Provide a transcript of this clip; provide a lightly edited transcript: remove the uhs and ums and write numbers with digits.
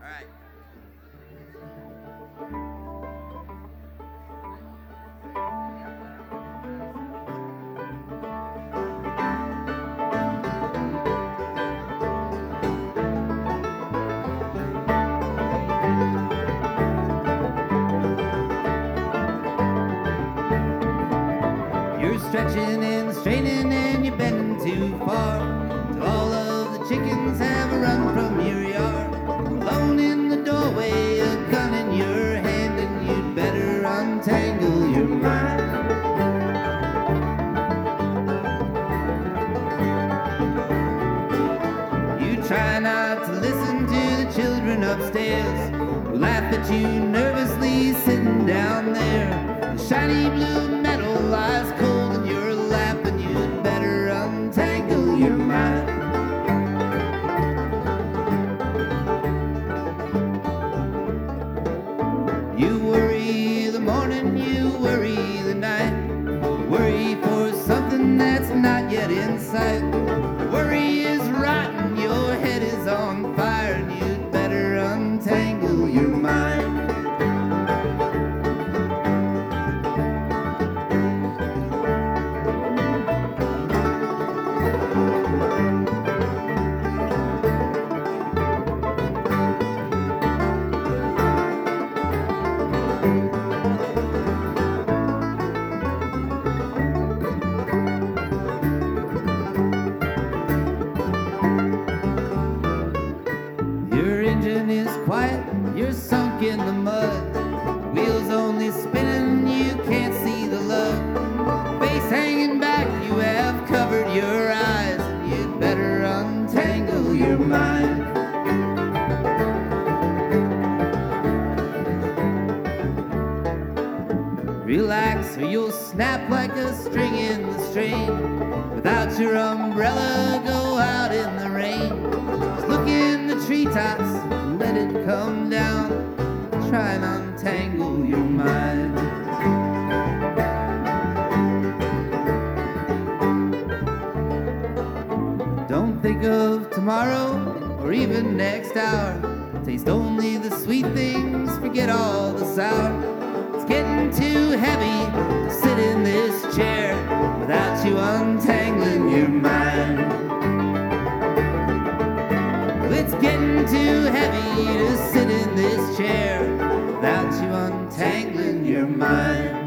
You're stretching and straining and you're bending too far till all of the chickens have run from your yard. Alone in the doorway, a gun in your hand, and you'd better untangle your mind. You try not to listen to the children upstairs who laugh at you nervously sitting down there. The shiny blue metal lies cold in your lap, and you'd better untangle your mind. You worry the morning, you worry the night, worry for something that's not yet in sight. Worry is rotten, your head is on fire, and you'd better untangle your mind. Your engine is quiet, you're sunk in the mud. Wheels only spinning, you can't see the love. Face hanging back, you have covered your eyes, and you'd better untangle your mind. Relax or you'll snap like a string in the strain. Without your umbrella, go out in the rain. Just look in the treetops and let it come down. Try and untangle your mind. Don't think of tomorrow or even next hour. Taste only the sweet things, forget all the sour. It's getting too heavy to sit in this chair without you untangling your mind. It's getting too heavy to sit in this chair without you untangling your mind.